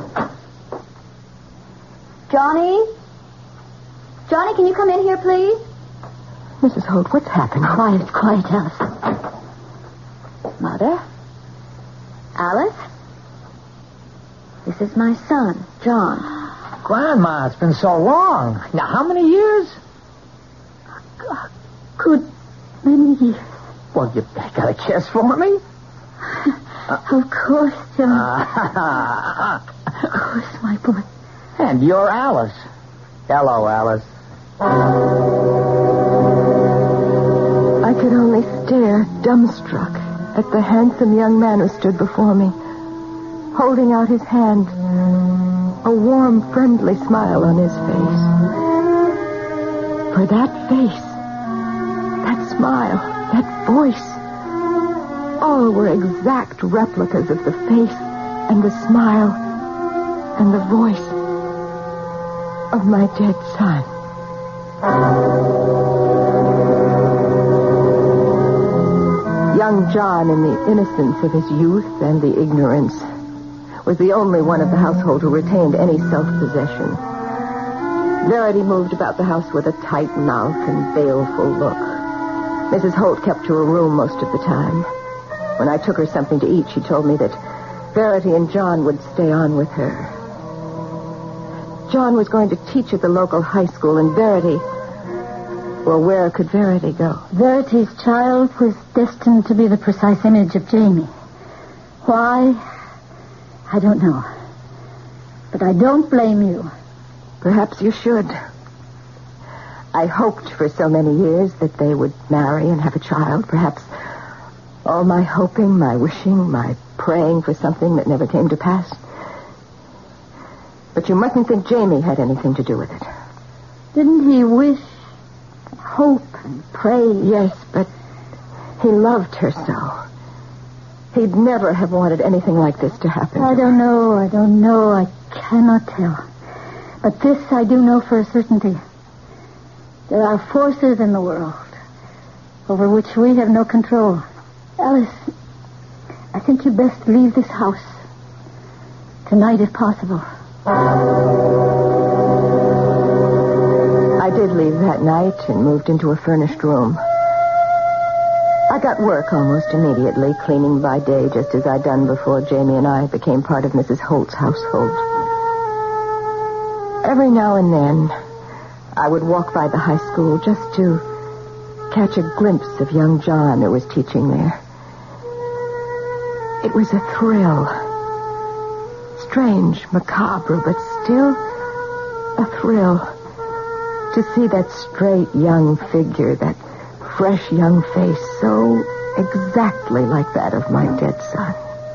Speaker 9: Johnny? Johnny, can you come in here, please?
Speaker 5: Mrs. Holt, what's happened?
Speaker 6: Quiet, Alice.
Speaker 9: Mother? Alice? This is my son, John.
Speaker 2: Grandma, it's been so long. Now, how many years?
Speaker 6: Good many years.
Speaker 2: Well, you got a kiss for me?
Speaker 6: Of course, John. Of course, my boy.
Speaker 2: And you're Alice. Hello, Alice.
Speaker 5: I could only there, dumbstruck, at the handsome young man who stood before me, holding out his hand, a warm, friendly smile on his face. For that face, that smile, that voice, all were exact replicas of the face and the smile and the voice of my dead son. Young John, in the innocence of his youth and the ignorance, was the only one of the household who retained any self-possession. Verity moved about the house with a tight mouth and baleful look. Mrs. Holt kept to her room most of the time. When I took her something to eat, she told me that Verity and John would stay on with her. John was going to teach at the local high school, and Verity... Well, where could Verity go?
Speaker 6: Verity's child was destined to be the precise image of Jamie. Why? I don't know. But I don't blame you.
Speaker 5: Perhaps you should. I hoped for so many years that they would marry and have a child. Perhaps all my hoping, my wishing, my praying for something that never came to pass. But you mustn't think Jamie had anything to do with it.
Speaker 6: Didn't he wish, hope, and pray?
Speaker 5: Yes, but he loved her so. He'd never have wanted anything like this to happen.
Speaker 6: I don't know. I cannot tell. But this I do know for a certainty. There are forces in the world over which we have no control. Alice, I think you best leave this house. Tonight, if possible.
Speaker 5: I did leave that night and moved into a furnished room. I got work almost immediately, cleaning by day, just as I'd done before Jamie and I became part of Mrs. Holt's household. Every now and then, I would walk by the high school just to catch a glimpse of young John, who was teaching there. It was a thrill. Strange, macabre, but still a thrill to see that straight young figure, that fresh young face, so exactly like that of my dead son.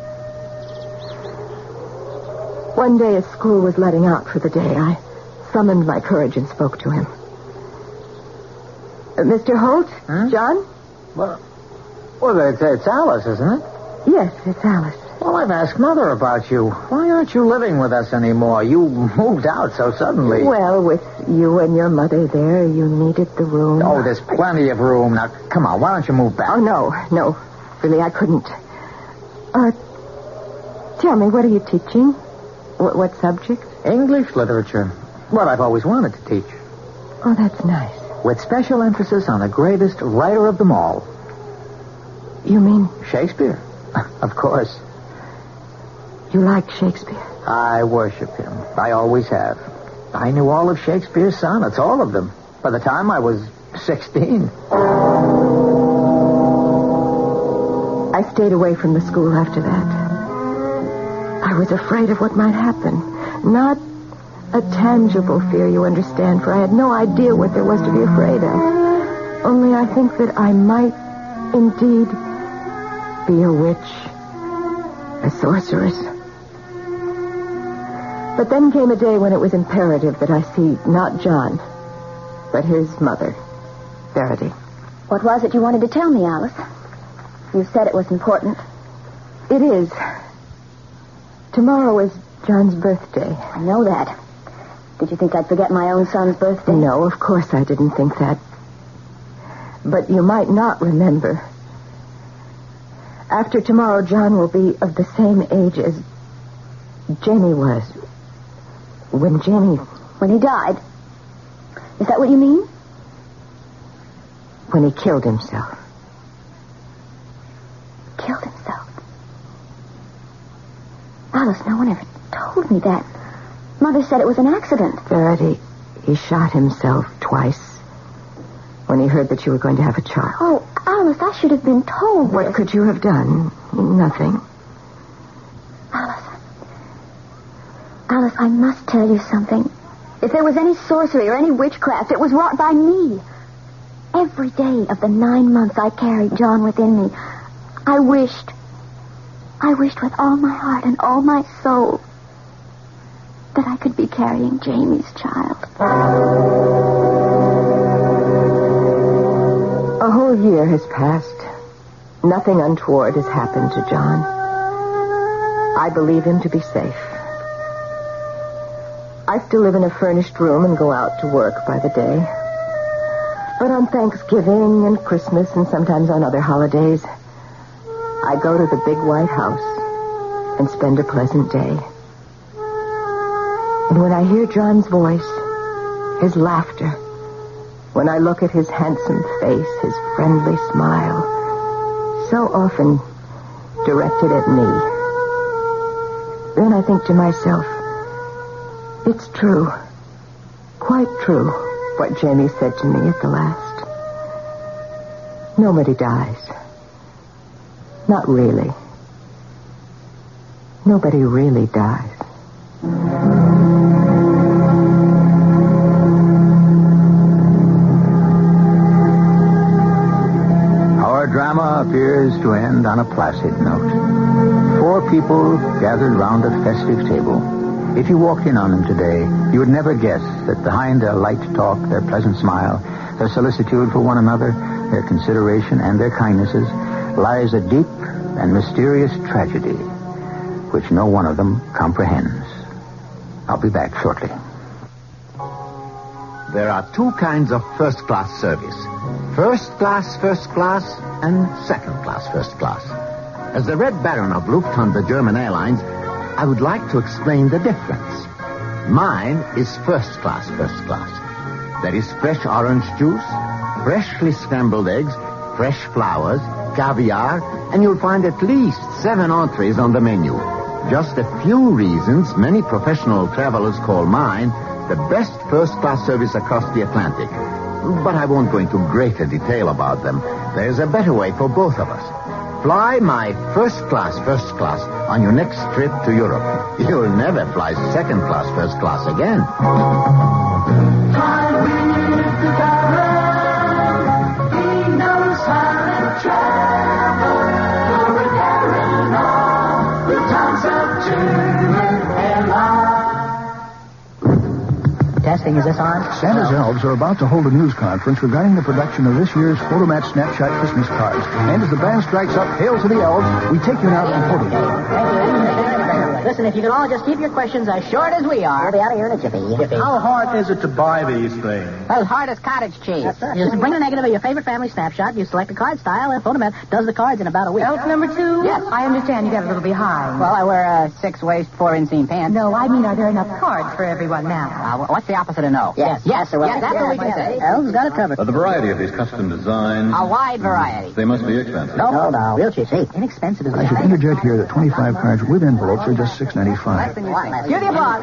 Speaker 5: One day as school was letting out for the day, I summoned my courage and spoke to him. Mr. Holt? John?
Speaker 2: Well, it's Alice, isn't it?
Speaker 5: Yes, it's Alice.
Speaker 2: Well, I've asked Mother about you. Why aren't you living with us anymore? You moved out so suddenly.
Speaker 5: Well, with you and your mother there, you needed the room.
Speaker 2: Oh, there's plenty of room. Now, come on, why don't you move back?
Speaker 5: Oh, no. Really, I couldn't. Tell me, what are you teaching? What subject?
Speaker 2: English literature. What I've always wanted to teach.
Speaker 5: Oh, that's nice.
Speaker 2: With special emphasis on the greatest writer of them all.
Speaker 5: You mean?
Speaker 2: Shakespeare. Of course.
Speaker 5: You like Shakespeare?
Speaker 2: I worship him. I always have. I knew all of Shakespeare's sonnets, all of them, by the time I was 16.
Speaker 5: I stayed away from the school after that. I was afraid of what might happen. Not a tangible fear, you understand, for I had no idea what there was to be afraid of. Only I think that I might indeed be a witch, a sorceress. But then came a day when it was imperative that I see not John, but his mother, Verity.
Speaker 9: What was it you wanted to tell me, Alice? You said it was important.
Speaker 5: It is. Tomorrow is John's birthday.
Speaker 9: I know that. Did you think I'd forget my own son's birthday?
Speaker 5: No, of course I didn't think that. But you might not remember. After tomorrow, John will be of the same age as Jamie was. When
Speaker 9: he died? Is that what you mean?
Speaker 5: When he killed himself.
Speaker 9: Killed himself? Alice, no one ever told me that. Mother said it was an accident.
Speaker 5: Verity, he shot himself twice when he heard that you were going to have a child.
Speaker 9: Oh, Alice, I should have been told.
Speaker 5: What could you have done? Nothing.
Speaker 9: Alice, I must tell you something. If there was any sorcery or any witchcraft, it was wrought by me. Every day of the 9 months I carried John within me, I wished with all my heart and all my soul that I could be carrying Jamie's child.
Speaker 5: A whole year has passed. Nothing untoward has happened to John. I believe him to be safe. I still live in a furnished room and go out to work by the day. But on Thanksgiving and Christmas and sometimes on other holidays, I go to the big white house and spend a pleasant day. And when I hear John's voice, his laughter, when I look at his handsome face, his friendly smile, so often directed at me, then I think to myself, it's true, quite true, what Jamie said to me at the last. Nobody dies. Not really. Nobody really dies.
Speaker 1: Our drama appears to end on a placid note. 4 people gathered round a festive table. If you walked in on them today, you would never guess that behind their light talk, their pleasant smile, their solicitude for one another, their consideration and their kindnesses, lies a deep and mysterious tragedy which no one of them comprehends. I'll be back shortly.
Speaker 10: There are 2 kinds of first-class service. First class, and second-class, first class. As the Red Baron of Lufthansa German Airlines, I would like to explain the difference. Mine is first class. There is fresh orange juice, freshly scrambled eggs, fresh flowers, caviar, and you'll find at least 7 entrees on the menu. Just a few reasons many professional travelers call mine the best first-class service across the Atlantic. But I won't go into greater detail about them. There's a better way for both of us. Fly my first class on your next trip to Europe. You'll never fly second class, first class again.
Speaker 11: Fly with the Baron. He knows how to travel. You're a Baron of the Lufthansa German Airlines.
Speaker 2: Testing, is this on?
Speaker 14: Santa's elves are about to hold a news conference regarding the production of this year's Photomat Snapshot Christmas cards. And as the band strikes up Hail to the Elves, we take you now to the Photomat.
Speaker 2: Listen, if you can all just keep your questions as short as we are. We'll be out of here in a jiffy.
Speaker 15: How hard is it to buy these things?
Speaker 2: Well, as hard as cottage cheese. You just bring a negative of your favorite family snapshot, you select a card style, and Photomat does the cards in about a week.
Speaker 5: Elf number 2?
Speaker 2: Yes.
Speaker 5: I understand you got a little behind.
Speaker 2: Well, I wear 6-waist, 4-inseam pants.
Speaker 5: No, I mean, are there enough cards for everyone now?
Speaker 2: What's the opposite of no? Yes, that's what we can say. Elves got it covered.
Speaker 16: The variety of these custom designs.
Speaker 2: A wide variety.
Speaker 16: They must be expensive.
Speaker 2: No, real cheap. See, inexpensive as
Speaker 14: I should interject here that 25 cards with envelopes are just $6.95.
Speaker 2: Cue the applause.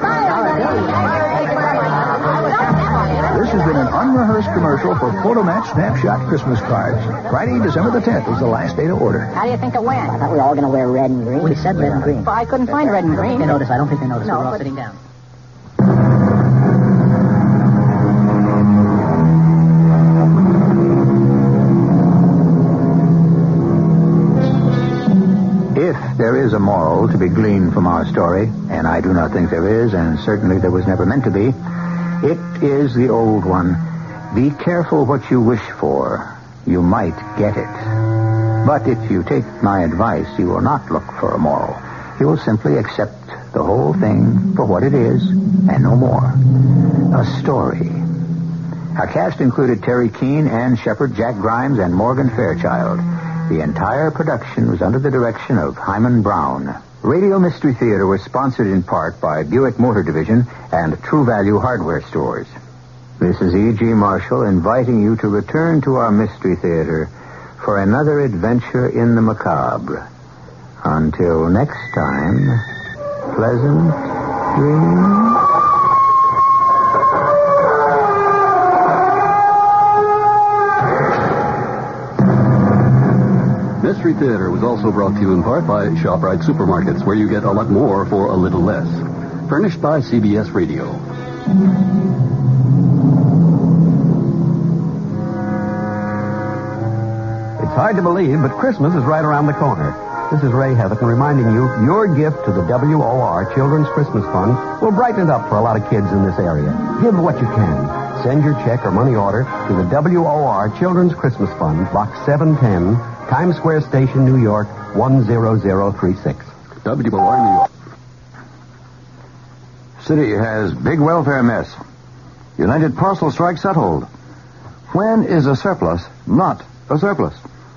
Speaker 14: This has been an unrehearsed commercial for Photomat Snapshot Christmas cards. Friday, December the 10th is the last day to order.
Speaker 2: How do you think it went? I thought we were all going to wear red and green. We said red and green. But I couldn't find red and green. I don't think they noticed. No, we were all sitting down.
Speaker 1: If there is a moral to be gleaned from our story, and I do not think there is, and certainly there was never meant to be, it is the old one. Be careful what you wish for. You might get it. But if you take my advice, you will not look for a moral. You will simply accept the whole thing for what it is, and no more. A story. Our cast included Terry Keane, Ann Shepard, Jack Grimes, and Morgan Fairchild. The entire production was under the direction of Hyman Brown. Radio Mystery Theater was sponsored in part by Buick Motor Division and True Value Hardware Stores. This is E.G. Marshall inviting you to return to our Mystery Theater for another adventure in the macabre. Until next time, pleasant dreams.
Speaker 8: Mystery Theater was also brought to you in part by ShopRite Supermarkets, where you get a lot more for a little less. Furnished by CBS Radio.
Speaker 3: hard to believe, but Christmas is right around the corner. This is Ray Heatherton reminding you your gift to the WOR Children's Christmas Fund will brighten it up for a lot of kids in this area. Give what you can. Send your check or money order to the WOR Children's Christmas Fund, Box 710, Times Square Station, New York, 10036.
Speaker 17: WOR, New York. City has big welfare mess. United Parcel strike settled. When is a surplus not a surplus?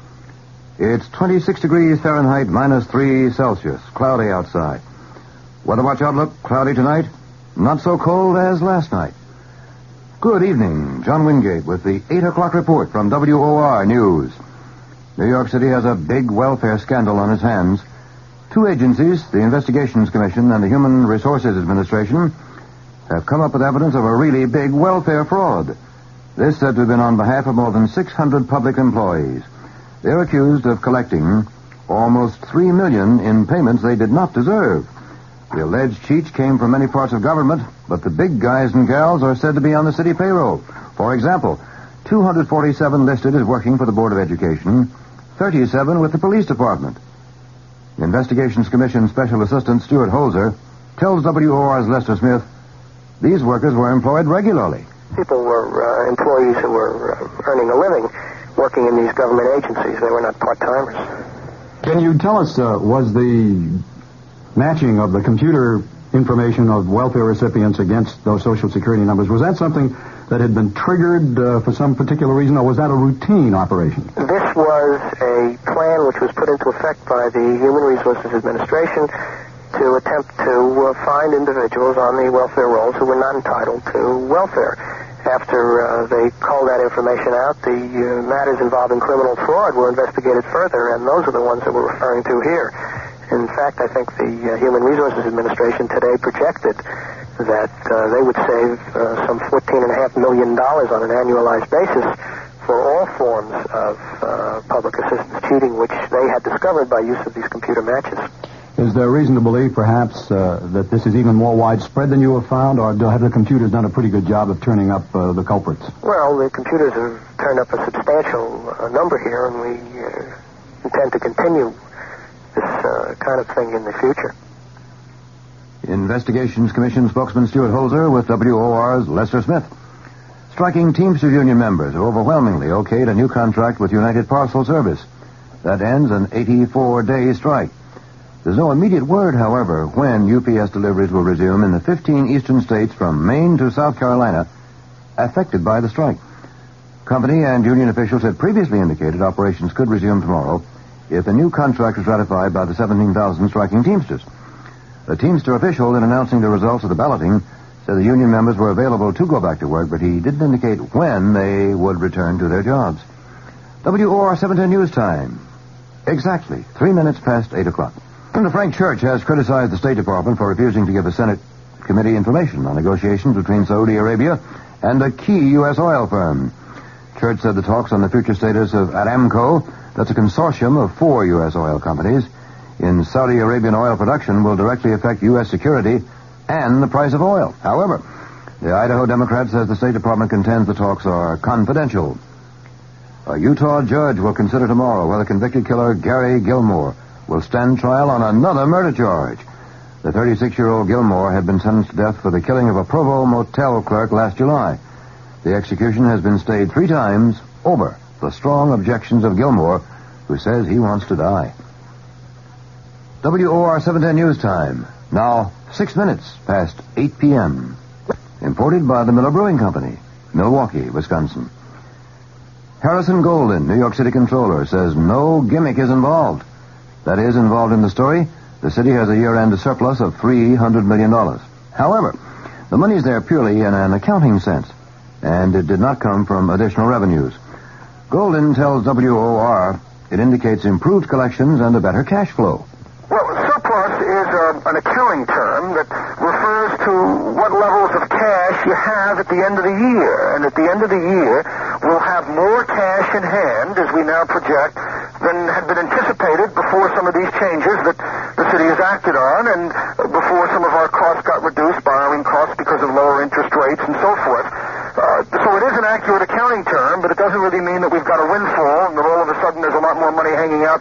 Speaker 17: It's 26 degrees Fahrenheit, -3 Celsius. Cloudy outside. Weather watch outlook, cloudy tonight. Not so cold as last night. Good evening. John Wingate with the 8 o'clock report from WOR News. New York City has a big welfare scandal on its hands. Two agencies, the Investigations Commission and the Human Resources Administration, have come up with evidence of a really big welfare fraud. This said to have been on behalf of more than 600 public employees. They're accused of collecting almost $3 million in payments they did not deserve. The alleged cheats came from many parts of government, but the big guys and gals are said to be on the city payroll. For example, 247 listed as working for the Board of Education, 37 with the police department. The Investigations Commission Special Assistant Stuart Holzer tells WOR's Lester Smith these workers were employed regularly.
Speaker 18: People were employees who were earning a living working in these government agencies. They were not part-timers.
Speaker 19: Can you tell us, was the matching of the computer information of welfare recipients against those Social Security numbers, was that something that had been triggered for some particular reason, or was that a routine operation?
Speaker 18: This was a plan which was put into effect by the Human Resources Administration to attempt to find individuals on the welfare rolls who were not entitled to welfare. After they called that information out, the matters involving criminal fraud were investigated further, and those are the ones that we're referring to here. In fact, I think the Human Resources Administration today projected that they would save some $14.5 million on an annualized basis for all forms of public assistance cheating, which they had discovered by use of these computer matches.
Speaker 19: Is there reason to believe, perhaps, that this is even more widespread than you have found, or have the computers done a pretty good job of turning up the culprits?
Speaker 18: Well, the computers have turned up a substantial number here, and we intend to continue this kind of thing in the future.
Speaker 17: Investigations Commission spokesman Stuart Holzer with WOR's Lester Smith. Striking Teamsters Union members have overwhelmingly okayed a new contract with United Parcel Service. That ends an 84-day strike. There's no immediate word, however, when UPS deliveries will resume in the 15 eastern states from Maine to South Carolina affected by the strike. Company and union officials had previously indicated operations could resume tomorrow if a new contract was ratified by the 17,000 striking Teamsters. The Teamster official, in announcing the results of the balloting, said the union members were available to go back to work, but he didn't indicate when they would return to their jobs. WOR 710 News Time. Exactly 3 minutes past 8 o'clock. Senator Frank Church has criticized the State Department for refusing to give the Senate committee information on negotiations between Saudi Arabia and a key U.S. oil firm. Church said the talks on the future status of Aramco, that's a consortium of 4 U.S. oil companies, in Saudi Arabian oil production will directly affect U.S. security and the price of oil. However, the Idaho Democrat says the State Department contends the talks are confidential. A Utah judge will consider tomorrow whether convicted killer Gary Gilmore will stand trial on another murder charge. The 36-year-old Gilmore had been sentenced to death for the killing of a Provo motel clerk last July. The execution has been stayed 3 times over the strong objections of Gilmore, who says he wants to die. WOR 710 News Time. Now 6 minutes past 8 p.m. Imported by the Miller Brewing Company, Milwaukee, Wisconsin. Harrison Golden, New York City Controller, says no gimmick is involved. That is, involved in the story, the city has a year-end surplus of $300 million. However, the money's there purely in an accounting sense, and it did not come from additional revenues. Golden tells WOR it indicates improved collections and a better cash flow.
Speaker 18: Well, surplus is an accounting term that refers to what levels of cash you have at the end of the year. And at the end of the year, we'll have more cash in hand, as we now project, than had been anticipated before some of these changes that the city has acted on and before some of our costs got reduced, borrowing costs because of lower interest rates and so forth. So it is an accurate accounting term, but it doesn't really mean that we've got a windfall and that all of a sudden there's a lot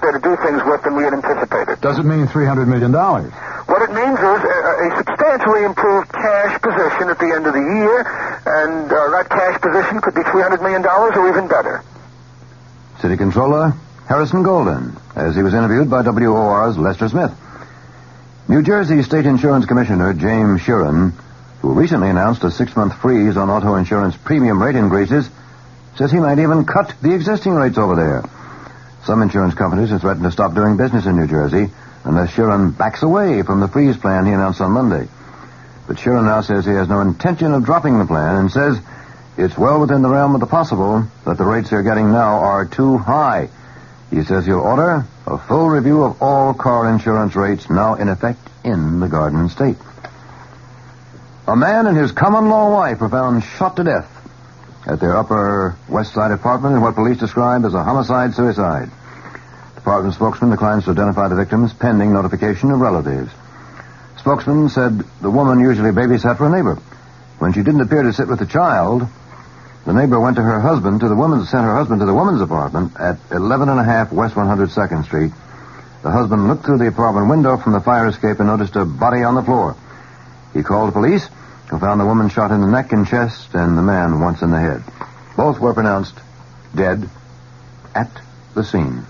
Speaker 18: cheaper to do things with than we had anticipated.
Speaker 19: Does it mean $300 million?
Speaker 18: What it means is a substantially improved cash position at the end of the year, and that cash position could be $300 million or even better.
Speaker 17: City Controller Harrison Golden, as he was interviewed by WOR's Lester Smith. New Jersey State Insurance Commissioner James Sheeran, who recently announced a 6-month freeze on auto insurance premium rate increases, says he might even cut the existing rates over there. Some insurance companies have threatened to stop doing business in New Jersey unless Sheeran backs away from the freeze plan he announced on Monday. But Sheeran now says he has no intention of dropping the plan and says it's well within the realm of the possible that the rates they're getting now are too high. He says he'll order a full review of all car insurance rates now in effect in the Garden State. A man and his common-law wife were found shot to death at their Upper West Side apartment in what police describe as a homicide-suicide. Department spokesman declines to identify the victims pending notification of relatives. Spokesman said the woman usually babysat for a neighbor. When she didn't appear to sit with the child, the neighbor sent her husband to the woman's apartment at 11.5 West 102nd Street. The husband looked through the apartment window from the fire escape and noticed a body on the floor. He called police, who found the woman shot in the neck and chest and the man once in the head. Both were pronounced dead at the scene.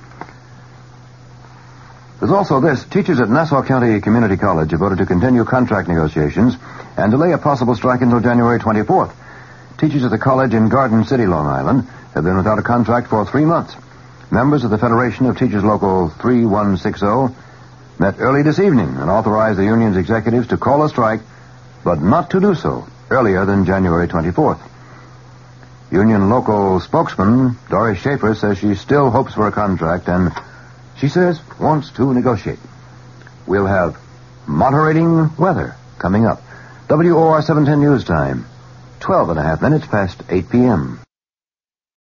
Speaker 17: There's also this. Teachers at Nassau County Community College have voted to continue contract negotiations and delay a possible strike until January 24th. Teachers at the college in Garden City, Long Island, have been without a contract for 3 months. Members of the Federation of Teachers Local 3160 met early this evening and authorized the union's executives to call a strike, but not to do so earlier than January 24th. Union local spokesman Doris Schaefer says she still hopes for a contract and, she says, wants to negotiate. We'll have moderating weather coming up. WOR 710 News Time, 12.5 minutes past 8 p.m.